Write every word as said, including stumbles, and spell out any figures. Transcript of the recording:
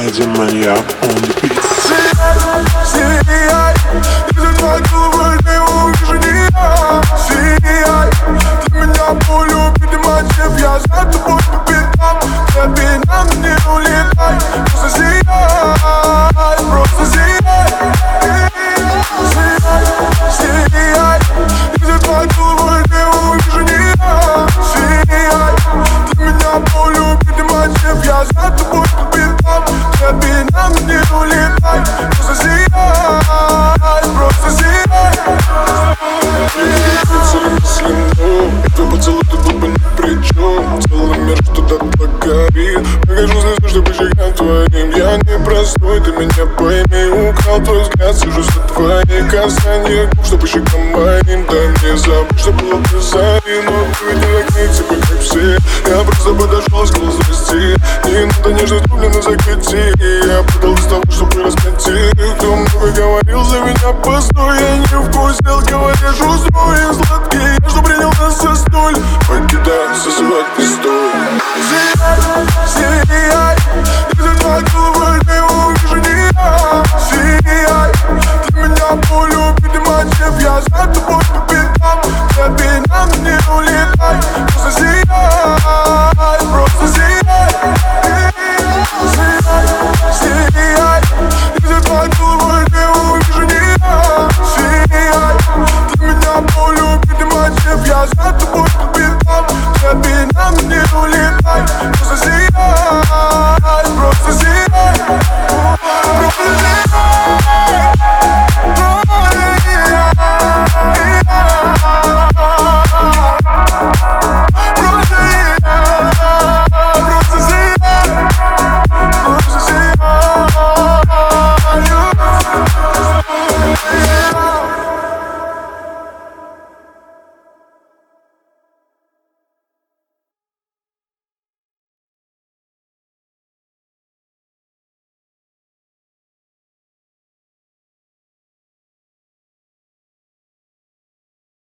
Эдди Маньяк on the beat. Сияй, сияй, из-за твоей головы не увижу ни я. Сияй, для меня полюбит и мотив. Я за тобой по пятам, тебе нам не улетай. Просто сияй, просто сияй. Сияй, сияй, из-за твоей головы не увижу ни я. Сияй, для меня полюбит и мотив. Я за тобой по пятам, тебе нам не улетай. Просто сияй, просто сияй. Твой поцелуй тут был бы ни при чем. Целый мир что-то покорит. Покажу слезы, что по щекам твоим. Я не простой, ты меня пойми. Украл твой взгляд, сижу за твои касания губ, что по щекам моим. Дай мне забыть, что было в зари. Но ты ведь не таких тебе, как все. Я просто подошел и сказал здрасте. Не надо нежность, блин, закати. Я подал из того, чтобы раскатить. Кто много говорил за меня, постой. Я не вкусил, говоришь, устроен сладкий. Я что принял нас за столь. Покидай, зазывать не стоит. Сияй, сияй,